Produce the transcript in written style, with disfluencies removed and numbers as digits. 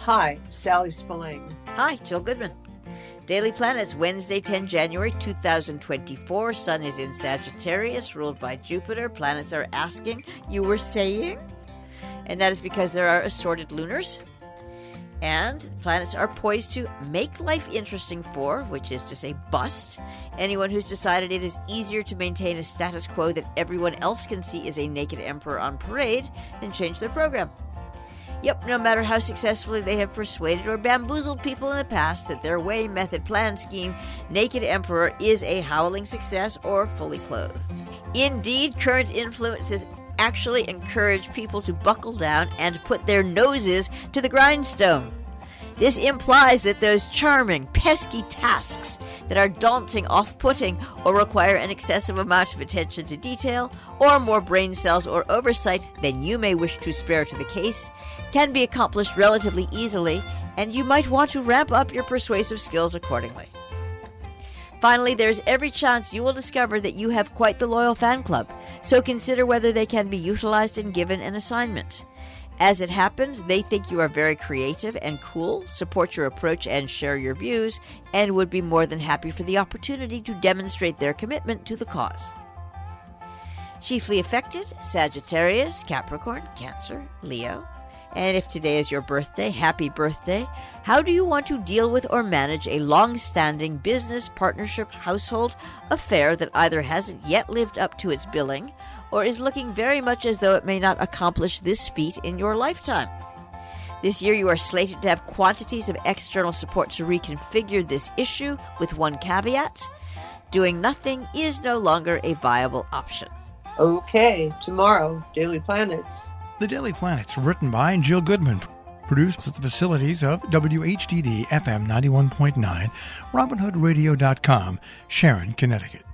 Hi, Sally Spillane. Hi, Jill Goodman. Daily Planets, Wednesday, 10 January 2024. Sun is in Sagittarius, ruled by Jupiter. Planets are asking, you were saying? And that is because there are assorted lunars. And planets are poised to make life interesting for, which is to say bust, anyone who's decided it is easier to maintain a status quo that everyone else can see as a naked emperor on parade than change their program. Yep, no matter how successfully they have persuaded or bamboozled people in the past that their way, method, plan, scheme, Naked Emperor is a howling success or fully clothed. Indeed, current influences actually encourage people to buckle down and put their noses to the grindstone. This implies that those charming, pesky tasks that are daunting, off-putting, or require an excessive amount of attention to detail, or more brain cells or oversight than you may wish to spare to the case, can be accomplished relatively easily, and you might want to ramp up your persuasive skills accordingly. Finally, there's every chance you will discover that you have quite the loyal fan club, so consider whether they can be utilized and given an assignment. As it happens, they think you are very creative and cool, support your approach and share your views, and would be more than happy for the opportunity to demonstrate their commitment to the cause. Chiefly affected, Sagittarius, Capricorn, Cancer, Leo. And if today is your birthday, happy birthday. How do you want to deal with or manage a long-standing business, partnership, household affair that either hasn't yet lived up to its billing or is looking very much as though it may not accomplish this feat in your lifetime? This year you are slated to have quantities of external support to reconfigure this issue, with one caveat: doing nothing is no longer a viable option. Okay, tomorrow, Daily Planets. The Daily Planets, written by Jill Goodman, produced at the facilities of WHDD FM 91.9, RobinHoodRadio.com, Sharon, Connecticut.